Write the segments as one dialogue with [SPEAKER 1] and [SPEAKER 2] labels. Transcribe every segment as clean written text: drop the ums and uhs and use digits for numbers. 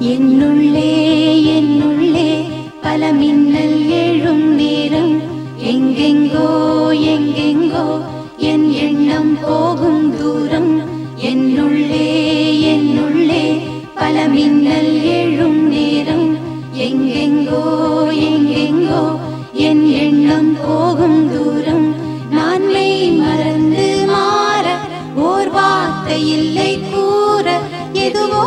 [SPEAKER 1] என்னுள்ளே என்னுள்ளே பல மின்னல் எழும் நேரம், எங்கெங்கோ எங்கெங்கோ என் எண்ணம் போகும் தூரம். என்னுள்ளே என்னுள்ளே பல மின்னல் எழும் நேரம், எங்கெங்கோ எங்கெங்கோ என் எண்ணம் போகும் தூரம். நான் மெய் மறந்து மாற ஓர் வார்த்தை இல்லை கூற, எதுவோ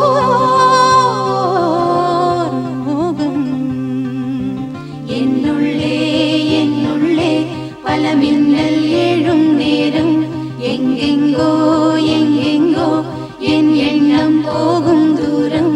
[SPEAKER 1] என்னுள்ளே என்னுள்ளே பல மின்னல் எழும் நேரம், எங்கெங்கோ எங்கெங்கோ என் எண்ணம் போகும் தூரம்.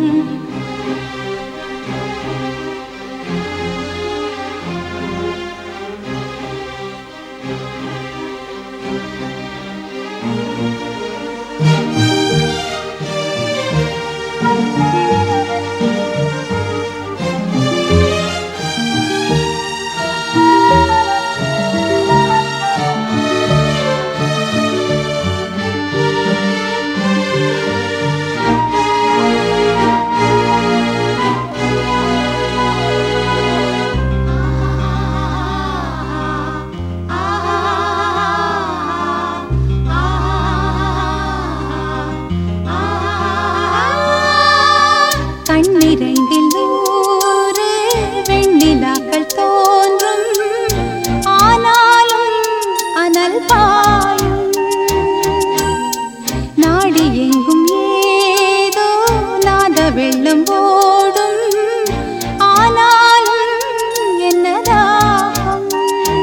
[SPEAKER 1] கண்ணிரண்டில் நூறு வெண்ணிலாக்கள் தோன்றும், ஆனாலும் அனல் பாயும். நாடி எங்கும் ஏதோ நாத வெள்ளம் ஓடும், ஆனாலும் என்னதாகும்.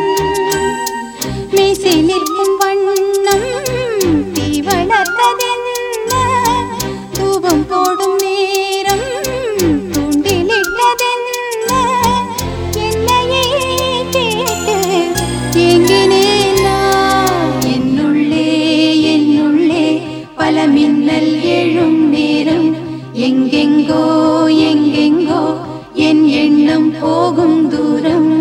[SPEAKER 1] மீசை நிற்கும் வண்ணம் தீ வளர்த்ததென்ன, தூபம் போடும் நேரம் தூண்டிலிட்டதென்ன. என்னையே கேட்டு ஏங்கினேன் நான். என்னுள்ளே என்னுள்ளே பல மின்னல் எழும் நேரம், எங்கெங்கோ எங்கெங்கோ என் எண்ணம் போகும் தூரம்.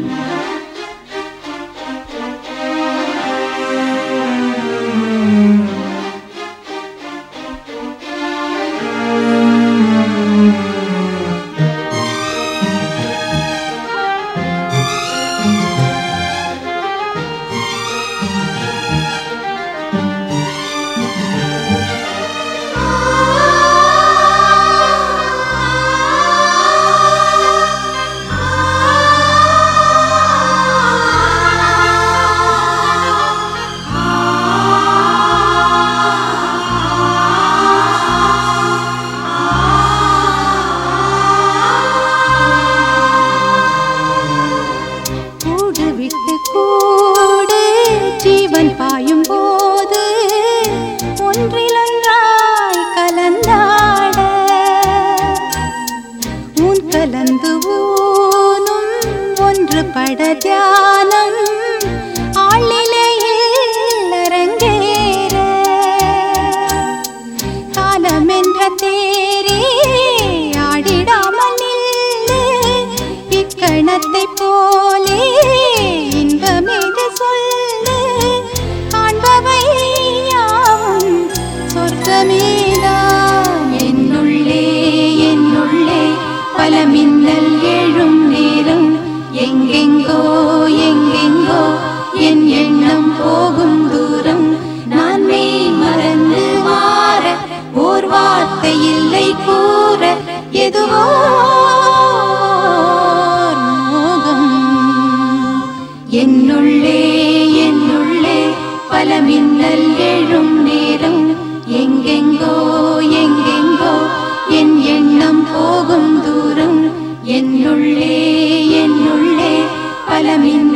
[SPEAKER 1] ஜீவன் பாயும் போது ஒன்றிலொன்றாய் கலந்தாட, உன் கலந்து ஊனும் ஒன்று பட தியானம் ஆளிலையில் அரங்கேற. காலம் என்ற தேரே ஆடிடாமல் நில்லு, இக்கணத்தை போலே இன்பமேது சொல்லு. காண்பவை யாவும் சொர்க்கமேதான். என்னுள்ளே என்னுள்ளே பல மின்னல் எழும் நேரம், எங்கெங்கோ எங்கெங்கோ என் எண்ணம் போகும் தூரம். நான் மெய் மறந்து மாற ஓர் வார்த்தை இல்லை கூற, எதுவோ என்னுள்ளே என்னுள்ளே பல மின்னல் எழும் நேரம், எங்கெங்கோ எங்கெங்கோ என் எண்ணம் போகும் தூரம். என்னுள்ளே என்னுள்ளே பல மின்னல்